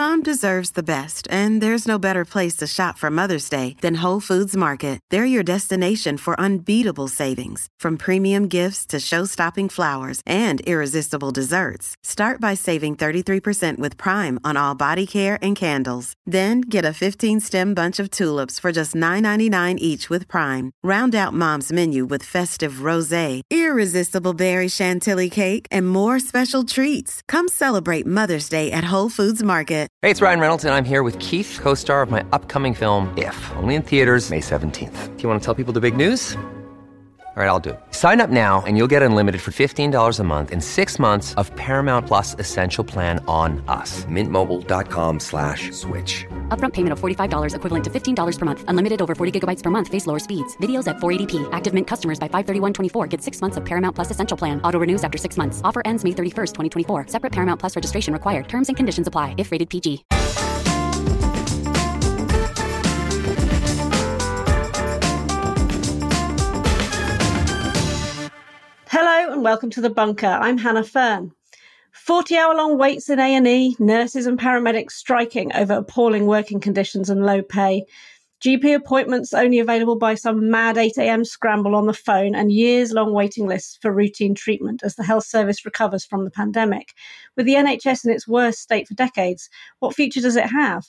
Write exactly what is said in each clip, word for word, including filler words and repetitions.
Mom deserves the best, and there's no better place to shop for Mother's Day than Whole Foods Market. They're your destination for unbeatable savings, from premium gifts to show-stopping flowers and irresistible desserts. Start by saving thirty-three percent with Prime on all body care and candles. Then get a fifteen-stem bunch of tulips for just nine ninety-nine each with Prime. Round out Mom's menu with festive rosé, irresistible berry chantilly cake, and more special treats. Come celebrate Mother's Day at Whole Foods Market. Hey, it's Ryan Reynolds, and I'm here with Keith, co-star of my upcoming film, If, only in theaters May seventeenth. Do you want to tell people the big news? All right, I'll do it. Sign up now and you'll get unlimited for fifteen dollars a month and six months of Paramount Plus Essential Plan on us. Mint Mobile dot com slash switch. Upfront payment of forty-five dollars equivalent to fifteen dollars per month. Unlimited over forty gigabytes per month. Face lower speeds. Videos at four eighty p. Active Mint customers by five thirty-one twenty-four get six months of Paramount Plus Essential Plan. Auto renews after six months. Offer ends May thirty-first, twenty twenty-four. Separate Paramount Plus registration required. Terms and conditions apply if rated P G. Hello and welcome to The Bunker. I'm Hannah Fern. forty-hour-long waits in A and E, nurses and paramedics striking over appalling working conditions and low pay, G P appointments only available by some mad eight a.m. scramble on the phone, and years-long waiting lists for routine treatment as the health service recovers from the pandemic. With the N H S in its worst state for decades, what future does it have?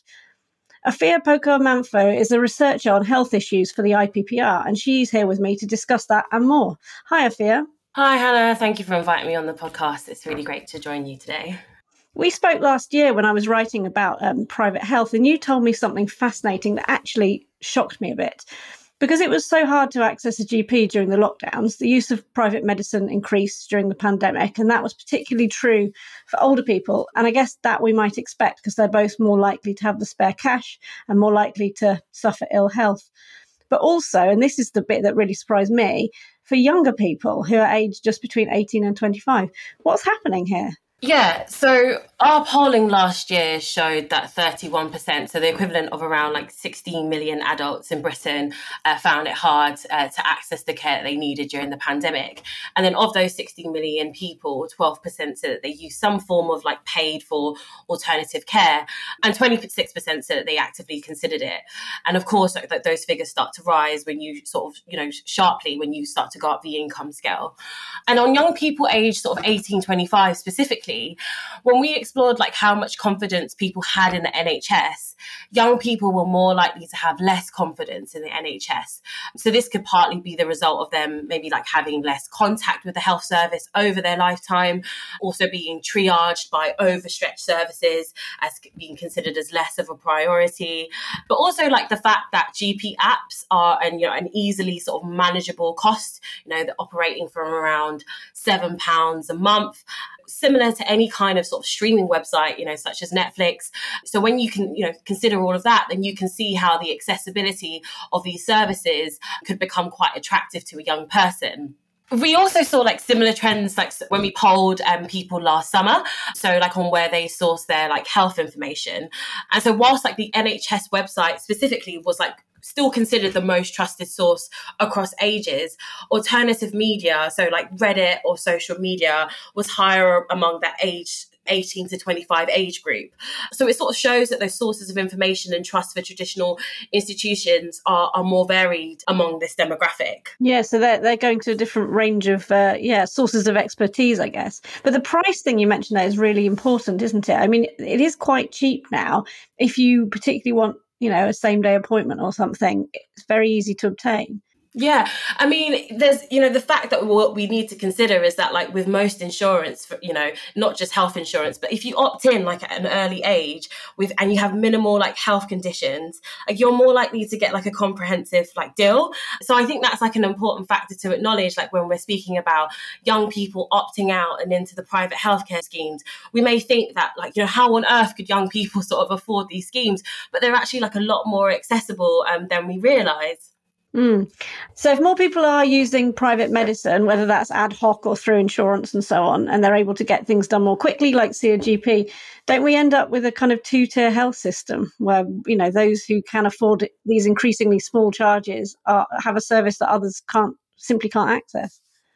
Afia Poco-Amanfo is a researcher on health issues for the I P P R, and she's here with me to discuss that and more. Hi, Afia. Hi, Hannah. Thank you for inviting me on the podcast. It's really great to join you today. We spoke last year when I was writing about um, private health, and you told me something fascinating that actually shocked me a bit. Because it was so hard to access a G P during the lockdowns, the use of private medicine increased during the pandemic, and that was particularly true for older people. And I guess that we might expect because they're both more likely to have the spare cash and more likely to suffer ill health. But also, and this is the bit that really surprised me, for younger people who are aged just between eighteen and twenty-five. What's happening here? Yeah, so our polling last year showed that thirty-one percent, so the equivalent of around like sixteen million adults in Britain, uh, found it hard uh, to access the care that they needed during the pandemic. And then of those sixteen million people, twelve percent said that they used some form of like paid for alternative care, and twenty-six percent said that they actively considered it. And of course, like, those figures start to rise when you sort of, you know, sharply when you start to go up the income scale. And on young people aged sort of eighteen to twenty-five specifically, when we explored like how much confidence people had in the N H S, young people were more likely to have less confidence in the N H S. So this could partly be the result of them maybe like having less contact with the health service over their lifetime, also being triaged by overstretched services as being considered as less of a priority, but also like the fact that G P apps are an, you know, an easily sort of manageable cost, you know, they're operating from around seven pounds a month, similar to any kind of sort of streaming website, you know, such as Netflix. So when you can, you know, consider all of that, then you can see how the accessibility of these services could become quite attractive to a young person. We also saw like similar trends like when we polled um, people last summer, so like on where they source their like health information. And so whilst like the N H S website specifically was like still considered the most trusted source across ages, alternative media, so like Reddit or social media, was higher among that age eighteen to twenty-five age group. So it sort of shows that those sources of information and trust for traditional institutions are, are more varied among this demographic. Yeah, so they're, they're going to a different range of, uh, yeah, sources of expertise, I guess. But the price thing you mentioned there is really important, isn't it? I mean, it is quite cheap now. If you particularly want, you know, a same day appointment or something, it's very easy to obtain. Yeah, I mean, there's, you know, the fact that what we need to consider is that like with most insurance, for, you know, not just health insurance, but if you opt in like at an early age with and you have minimal like health conditions, like you're more likely to get like a comprehensive like deal. So I think that's like an important factor to acknowledge, like when we're speaking about young people opting out and into the private healthcare schemes. We may think that like, you know, how on earth could young people sort of afford these schemes? But they're actually like a lot more accessible um, than we realise. Mm. So if more people are using private medicine, whether that's ad hoc or through insurance and so on, and they're able to get things done more quickly, like see a G P, don't we end up with a kind of two-tier health system where, you know, those who can afford these increasingly small charges are, have a service that others can't simply can't access?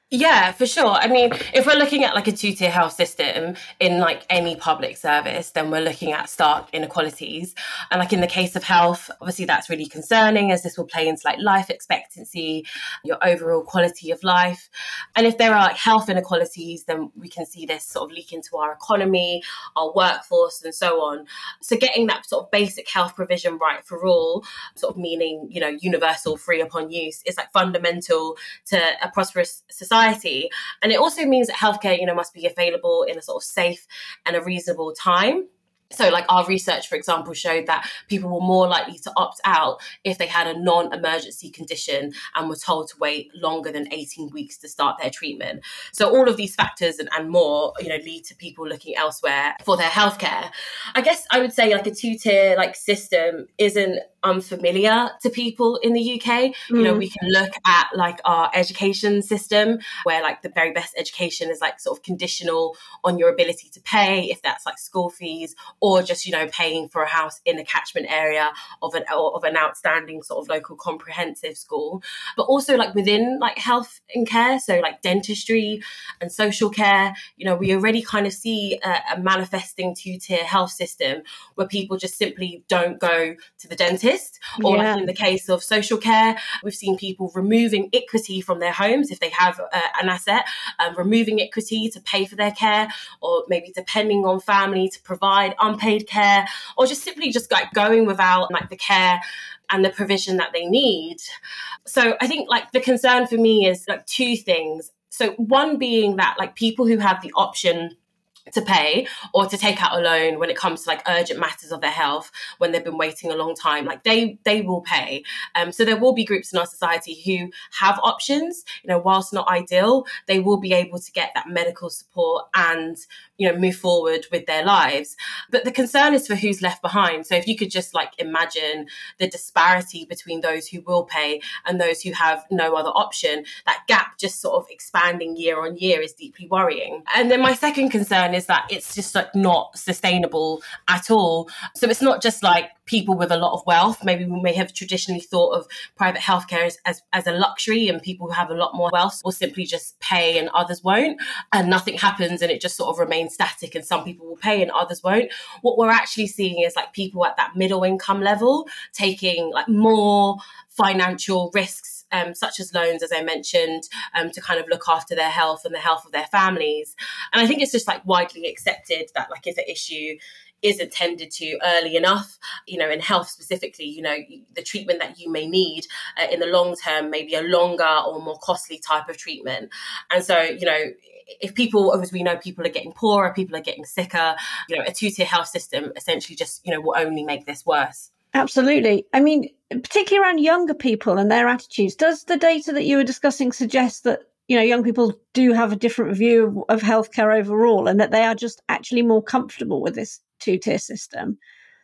Yeah, for sure. I mean, if we're looking at like a two-tier health system in like any public service, then we're looking at stark inequalities. And like in the case of health, obviously that's really concerning, as this will play into like life expectancy, your overall quality of life. And if there are like health inequalities, then we can see this sort of leak into our economy, our workforce, and so on. So getting that sort of basic health provision right for all, sort of meaning, you know, universal, free upon use, is like fundamental to a prosperous society. And it also means that healthcare, you know, must be available in a sort of safe and a reasonable time. So like our research, for example, showed that people were more likely to opt out if they had a non-emergency condition and were told to wait longer than eighteen weeks to start their treatment. So all of these factors and, and more, you know, lead to people looking elsewhere for their healthcare. I guess I would say like a two-tier like system isn't unfamiliar to people in the U K. Mm. You know, we can look at like our education system, where like the very best education is like sort of conditional on your ability to pay, if that's like school fees, or just, you know, paying for a house in a catchment area of an of an outstanding sort of local comprehensive school. But also like within like health and care, so like dentistry and social care, you know, we already kind of see a, a manifesting two-tier health system where people just simply don't go to the dentist. Or yeah. like in the case of social care, we've seen people removing equity from their homes if they have uh, an asset, um, removing equity to pay for their care, or maybe depending on family to provide unpaid care, or just simply just like going without like the care and the provision that they need. So I think like the concern for me is like two things. So one being that like people who have the option to pay or to take out a loan when it comes to like urgent matters of their health, when they've been waiting a long time, like they they will pay. Um, so there will be groups in our society who have options, you know, whilst not ideal, they will be able to get that medical support and, you know, move forward with their lives. But the concern is for who's left behind. So if you could just like imagine the disparity between those who will pay and those who have no other option, that gap just sort of expanding year on year is deeply worrying. And then my second concern is that it's just like not sustainable at all. So it's not just like people with a lot of wealth. Maybe we may have traditionally thought of private healthcare as, as, as a luxury, and people who have a lot more wealth will simply just pay and others won't, and nothing happens and it just sort of remains static, and some people will pay and others won't. What we're actually seeing is like people at that middle income level taking like more financial risks, Um, such as loans, as I mentioned, um, to kind of look after their health and the health of their families. And I think it's just like widely accepted that like if an issue is attended to early enough, you know, in health specifically, you know, the treatment that you may need uh, in the long term may be a longer or more costly type of treatment. And so, you know, if people, as we know, people are getting poorer, people are getting sicker, you know, a two-tier health system essentially just, you know, will only make this worse. Absolutely. I mean, particularly around younger people and their attitudes, does the data that you were discussing suggest that, you know, young people do have a different view of, of healthcare overall, and that they are just actually more comfortable with this two-tier system?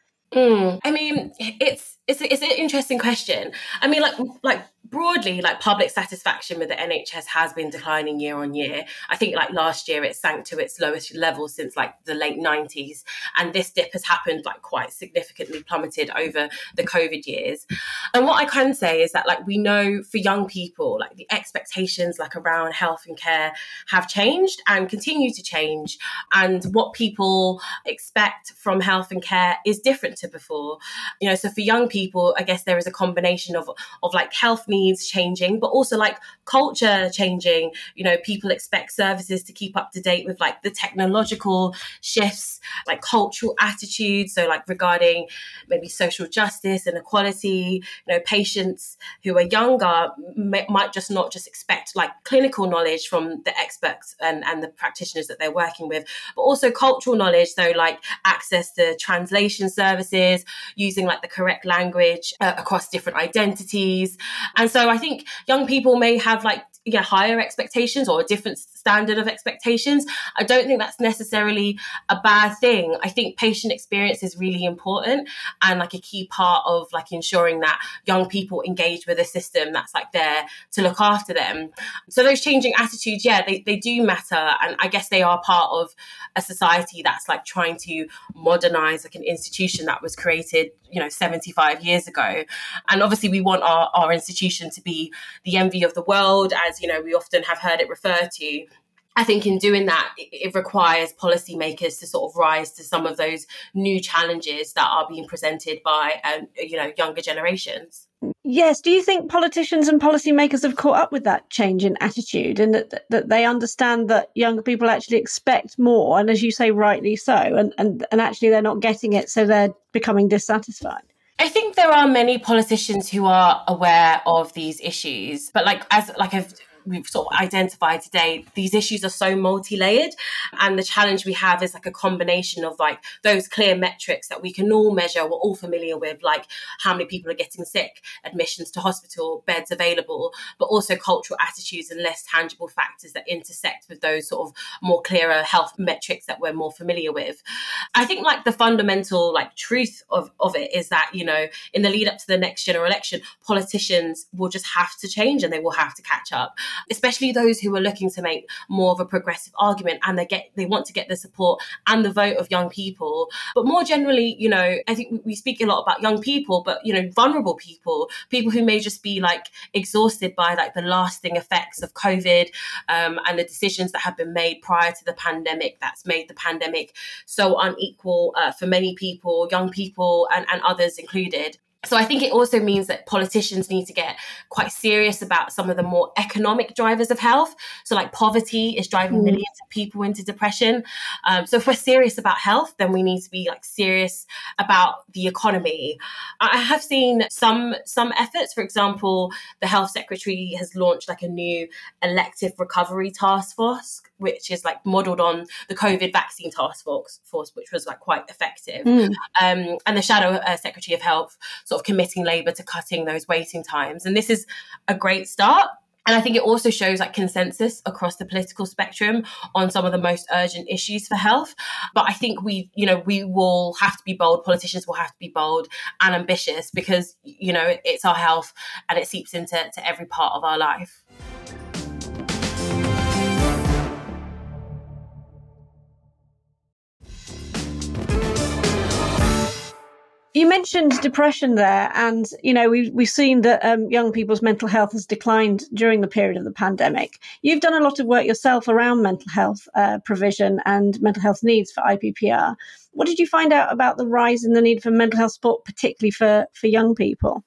Mm. I mean, it's it's it's an interesting question. I mean, like like broadly, like public satisfaction with the N H S has been declining year on year. I think like last year it sank to its lowest level since like the late nineties, and this dip has happened like quite significantly, plummeted over the COVID years. And what I can say is that like we know for young people, like the expectations like around health and care have changed and continue to change, and what people expect from health and care is different to before. You know, so for young people, I guess there is a combination of of like health needs changing, but also like culture changing. You know, people expect services to keep up to date with like the technological shifts, like cultural attitudes. So like regarding maybe social justice and equality, you know, patients who are younger may, might just not just expect like clinical knowledge from the experts and, and the practitioners that they're working with, but also cultural knowledge. So like access to translation services, using like the correct language uh, across different identities. And so I think young people may have like yeah, higher expectations or a different standard of expectations. I don't think that's necessarily a bad thing. I think patient experience is really important and like a key part of like ensuring that young people engage with a system that's like there to look after them. So those changing attitudes, yeah, they, they do matter. And I guess they are part of a society that's like trying to modernize like an institution that was created, you know, seventy-five years ago. And obviously we want our, our institution to be the envy of the world as as, you know, we often have heard it referred to. I think in doing that, it requires policymakers to sort of rise to some of those new challenges that are being presented by, um, you know, younger generations. Yes. Do you think politicians and policymakers have caught up with that change in attitude, and that, that they understand that younger people actually expect more, and as you say, rightly so, and, and, and actually they're not getting it, so they're becoming dissatisfied? I think there are many politicians who are aware of these issues, but like as like I've we've sort of identified today, these issues are so multi-layered, and the challenge we have is like a combination of like those clear metrics that we can all measure, we're all familiar with, like how many people are getting sick, admissions to hospital, beds available, but also cultural attitudes and less tangible factors that intersect with those sort of more clearer health metrics that we're more familiar with. I think like the fundamental like truth of, of it is that, you know, in the lead up to the next general election, politicians will just have to change and they will have to catch up. Especially those who are looking to make more of a progressive argument, and they get they want to get the support and the vote of young people. But more generally, you know, I think we speak a lot about young people, but, you know, vulnerable people, people who may just be like exhausted by like the lasting effects of COVID um, and the decisions that have been made prior to the pandemic that's made the pandemic so unequal uh, for many people, young people and, and others included. So I think it also means that politicians need to get quite serious about some of the more economic drivers of health. So like poverty is driving mm. millions of people into depression. Um, so if we're serious about health, then we need to be like serious about the economy. I have seen some some efforts. For example, the Health Secretary has launched like a new elective recovery task force, which is like modelled on the COVID vaccine task force, force which was like quite effective. Mm. Um, and the Shadow uh, Secretary of Health sort of committing Labour to cutting those waiting times. And this is a great start. And I think it also shows like consensus across the political spectrum on some of the most urgent issues for health. But I think we, you know, we will have to be bold. Politicians will have to be bold and ambitious because, you know, it's our health and it seeps into to every part of our life. You mentioned depression there, and, you know, we've, we've seen that um, young people's mental health has declined during the period of the pandemic. You've done a lot of work yourself around mental health uh, provision and mental health needs for I P P R. What did you find out about the rise in the need for mental health support, particularly for, for young people?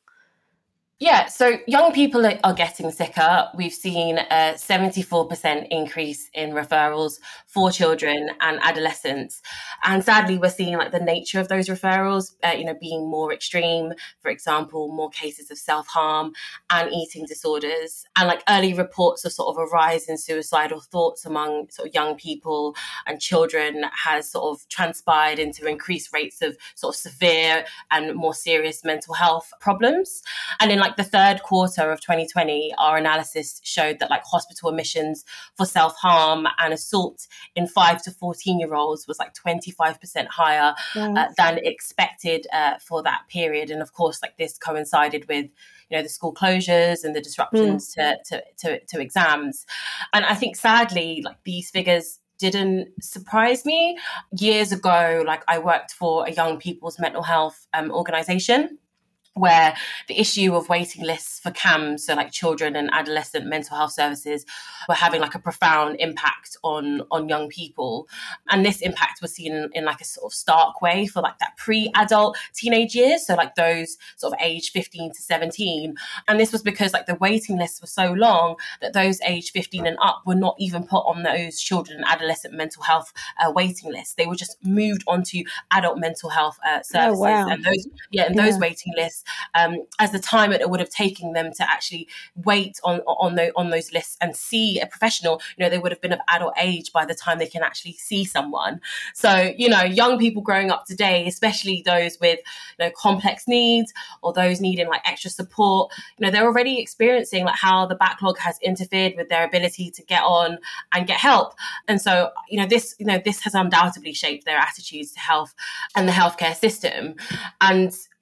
Yeah, so young people are getting sicker. We've seen a seventy-four percent increase in referrals for children and adolescents. And sadly, we're seeing like the nature of those referrals, uh, you know, being more extreme. For example, more cases of self-harm and eating disorders. And like early reports of sort of a rise in suicidal thoughts among sort of young people and children has sort of transpired into increased rates of sort of severe and more serious mental health problems. And in like the third quarter of twenty twenty, our analysis showed that like hospital admissions for self-harm and assault in five to fourteen year olds was like twenty-five percent higher yeah. uh, than expected uh, for that period. And of course, like this coincided with, you know, the school closures and the disruptions mm. to, to, to, to exams. And I think sadly, like these figures didn't surprise me. Years ago, like I worked for a young people's mental health um, organisation, where the issue of waiting lists for C A M S, so like children and adolescent mental health services, were having like a profound impact on, on young people. And this impact was seen in, in like a sort of stark way for like that pre-adult teenage years, so like those sort of age fifteen to seventeen. And this was because like the waiting lists were so long that those age fifteen and up were not even put on those children and adolescent mental health uh, waiting lists. They were just moved onto adult mental health uh, services. Oh, wow. And those, yeah, and yeah. those waiting lists, Um, as the time it would have taken them to actually wait on on, the, on those lists and see a professional, you know, they would have been of adult age by the time they can actually see someone. So, you know, young people growing up today, especially those with, you know, complex needs or those needing like extra support, you know, they're already experiencing like how the backlog has interfered with their ability to get on and get help. And so, you know, this, you know, this has undoubtedly shaped their attitudes to health and the healthcare system. And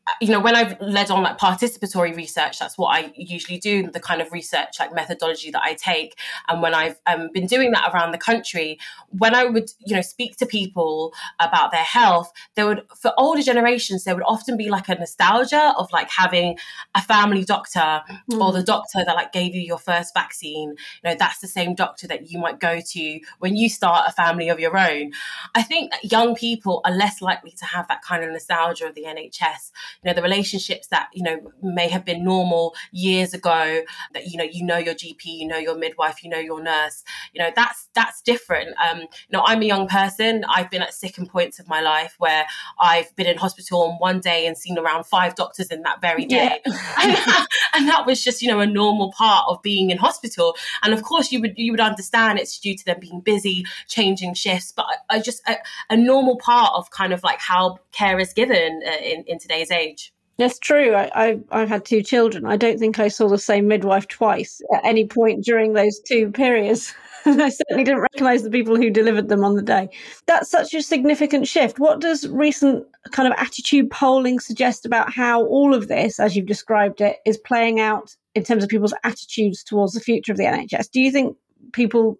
you know, when I've led on like participatory research, that's what I usually do, the kind of research like methodology that I take. And when I've um, been doing that around the country, when I would, you know, speak to people about their health, there would, for older generations, there would often be like a nostalgia of like having a family doctor mm. or the doctor that like gave you your first vaccine. You know, that's the same doctor that you might go to when you start a family of your own. I think that young people are less likely to have that kind of nostalgia of the N H S. You know, the relationships that, you know, may have been normal years ago, that, you know, you know your G P, you know your midwife, you know your nurse, you know, that's that's different. Um, you know, I'm a young person. I've been at sickened points of my life where I've been in hospital on one day and seen around five doctors in that very day. Yeah. and, that, and that was just, you know, a normal part of being in hospital. And of course, you would you would understand it's due to them being busy, changing shifts. But I, I just, a, a normal part of kind of like how care is given uh, in, in today's age. That's true. I, I, I've had two children. I don't think I saw the same midwife twice at any point during those two periods. I certainly didn't recognise the people who delivered them on the day. That's such a significant shift. What does recent kind of attitude polling suggest about how all of this, as you've described it, is playing out in terms of people's attitudes towards the future of the N H S? Do you think people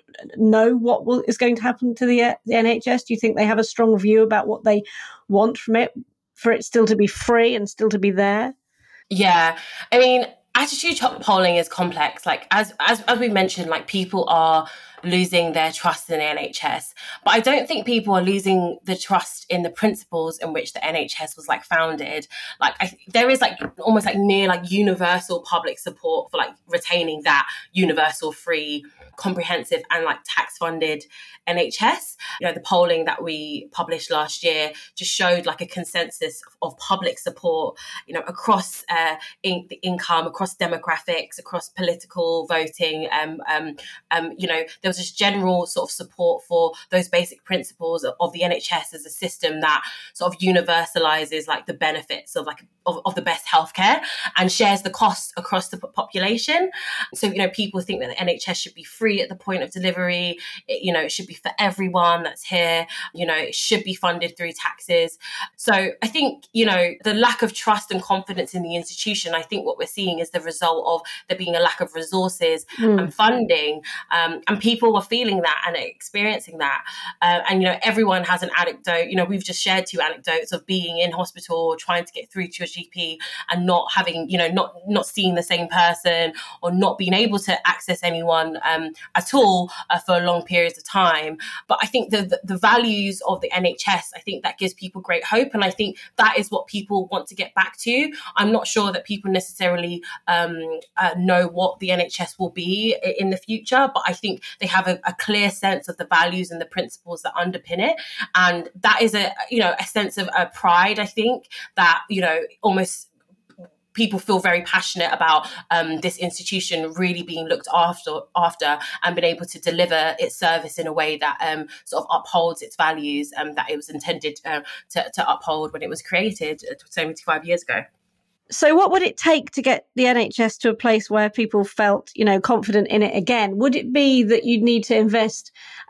know what will, is going to happen to the, the N H S? Do you think they have a strong view about what they want from it, for it still to be free and still to be there? Yeah, I mean, attitude polling is complex. Like as as as we mentioned, like people are losing their trust in the N H S, but I don't think people are losing the trust in the principles in which the N H S was like founded. Like I, there is like almost like near like universal public support for like retaining that universal, free, comprehensive and like tax funded N H S. You know, the polling that we published last year just showed like a consensus of, of public support, you know, across uh, in, the income, across demographics, across political voting. Um, um, um, you know, there was just general sort of support for those basic principles of, of the N H S as a system that sort of universalizes like the benefits of like of, of the best healthcare and shares the costs across the population. So, you know, people think that the N H S should be free at the point of delivery. It, you know, it should be for everyone that's here. You know, it should be funded through taxes. So I think, you know, the lack of trust and confidence in the institution, I think what we're seeing is the result of there being a lack of resources mm. and funding. Um, and people were feeling that and experiencing that. Uh, and, you know, everyone has an anecdote. You know, we've just shared two anecdotes of being in hospital or trying to get through to your G P and not having, you know, not, not seeing the same person or not being able to access anyone um, at all uh, for long periods of time. But I think the, the the values of the N H S, I think that gives people great hope. And I think that is what people want to get back to. I'm not sure that people necessarily um, uh, know what the N H S will be in the future, but I think they have a, a clear sense of the values and the principles that underpin it. And that is a, you know, a sense of uh, pride, I think, that, you know, almost people feel very passionate about um, this institution really being looked after after and been able to deliver its service in a way that um, sort of upholds its values um, that it was intended uh, to, to uphold when it was created seventy-five years ago. So what would it take to get the N H S to a place where people felt, you know, confident in it again? Would it be that you'd need to invest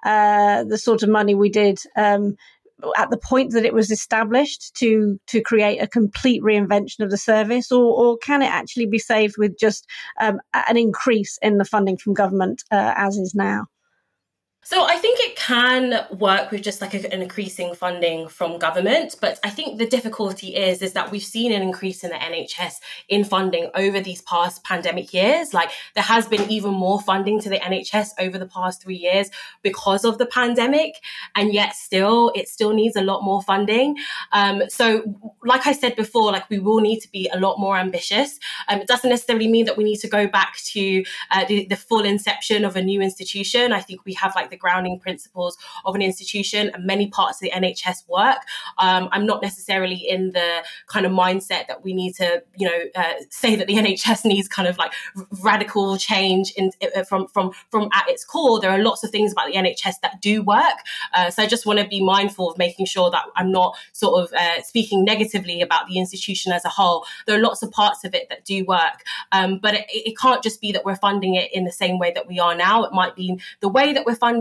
uh, the sort of money we did um, at the point that it was established to to create a complete reinvention of the service, or, or can it actually be saved with just um, an increase in the funding from government uh, as is now? So I think it can work with just like a, an increasing funding from government. But I think the difficulty is, is that we've seen an increase in the N H S in funding over these past pandemic years. Like there has been even more funding to the N H S over the past three years because of the pandemic. And yet still, it still needs a lot more funding. Um, so like I said before, like we will need to be a lot more ambitious. Um, it doesn't necessarily mean that we need to go back to uh, the, the full inception of a new institution. I think we have like the grounding principles of an institution and many parts of the N H S work. Um, I'm not necessarily in the kind of mindset that we need to, you know, uh, say that the N H S needs kind of like r- radical change in, uh, from from from at its core. There are lots of things about the N H S that do work. Uh, so I just want to be mindful of making sure that I'm not sort of uh, speaking negatively about the institution as a whole. There are lots of parts of it that do work, um, but it, it can't just be that we're funding it in the same way that we are now. It might be the way that we're funding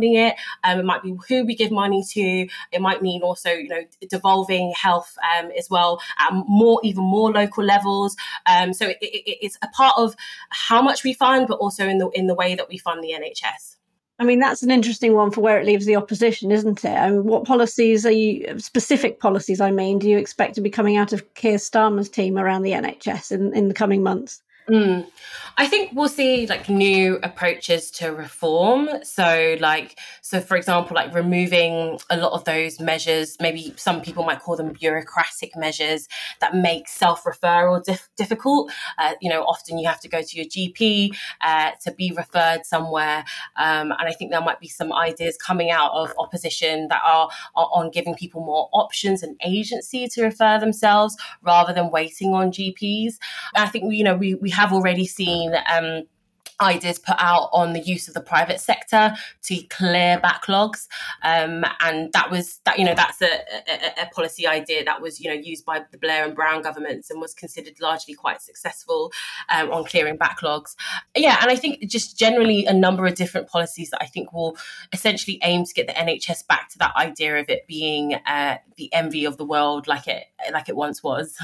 funding it. Um, it might be who we give money to. It might mean also, you know, devolving health um, as well at more, even more local levels. Um, so it, it, it's a part of how much we fund, but also in the in the way that we fund the N H S. I mean, that's an interesting one for where it leaves the opposition, isn't it? I mean, what policies are you, specific policies, I mean, do you expect to be coming out of Keir Starmer's team around the N H S in, in the coming months? Mm. I think we'll see like new approaches to reform. So like, so for example, like removing a lot of those measures, maybe some people might call them bureaucratic measures that make self-referral dif- difficult. Uh, you know, often you have to go to your G P uh, to be referred somewhere. Um, and I think there might be some ideas coming out of opposition that are, are on giving people more options and agency to refer themselves rather than waiting on G Ps. And I think, you know, we, we have already seen um, ideas put out on the use of the private sector to clear backlogs, um, and that was that. You know, that's a, a, a policy idea that was, you know, used by the Blair and Brown governments and was considered largely quite successful um, on clearing backlogs. Yeah, and I think just generally a number of different policies that I think will essentially aim to get the N H S back to that idea of it being uh, the envy of the world, like it like it once was.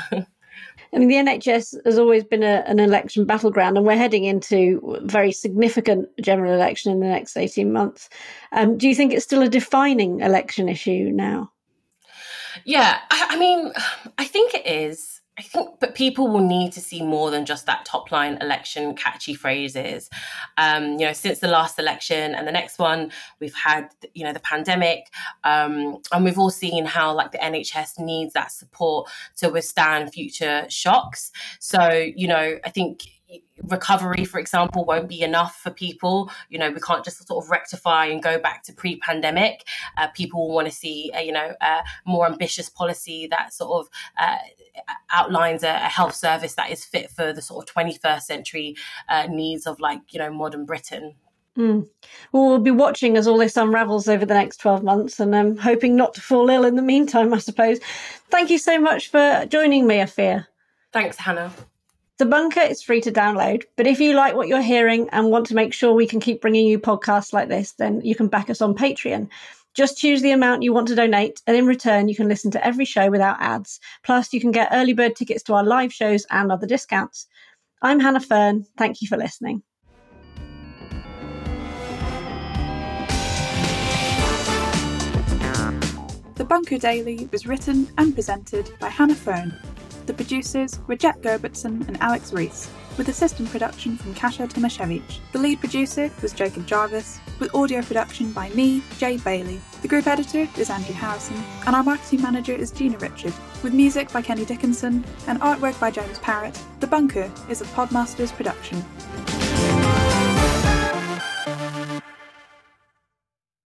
I mean, the N H S has always been a, an election battleground, and we're heading into a very significant general election in the next eighteen months. Um, do you think it's still a defining election issue now? Yeah, I, I mean, I think it is. I think, but people will need to see more than just that top line election catchy phrases. Um, you know, since the last election and the next one, we've had, you know, the pandemic, um, and we've all seen how like the N H S needs that support to withstand future shocks. So, you know, I think recovery, for example, won't be enough for people. You know, we can't just sort of rectify and go back to pre-pandemic. Uh, people will want to see, a, you know, a more ambitious policy that sort of uh, outlines a, a health service that is fit for the sort of twenty-first century uh, needs of, like, you know, modern Britain. Mm. Well, we'll be watching as all this unravels over the next twelve months, and I'm hoping not to fall ill in the meantime, I suppose. Thank you so much for joining me, Afia. Thanks, Hannah. The Bunker is free to download, but if you like what you're hearing and want to make sure we can keep bringing you podcasts like this, then you can back us on Patreon. Just choose the amount you want to donate, and in return, you can listen to every show without ads. Plus, you can get early bird tickets to our live shows and other discounts. I'm Hannah Fern. Thank you for listening. The Bunker Daily was written and presented by Hannah Fern. The producers were Jack Gerbertson and Alex Rees, with assistant production from Kasia Tomaszewicz. The lead producer was Jacob Jarvis, with audio production by me, Jay Bailey. The group editor is Andrew Harrison, and our marketing manager is Gina Richard, with music by Kenny Dickinson and artwork by James Parrott. The Bunker is a Podmasters production.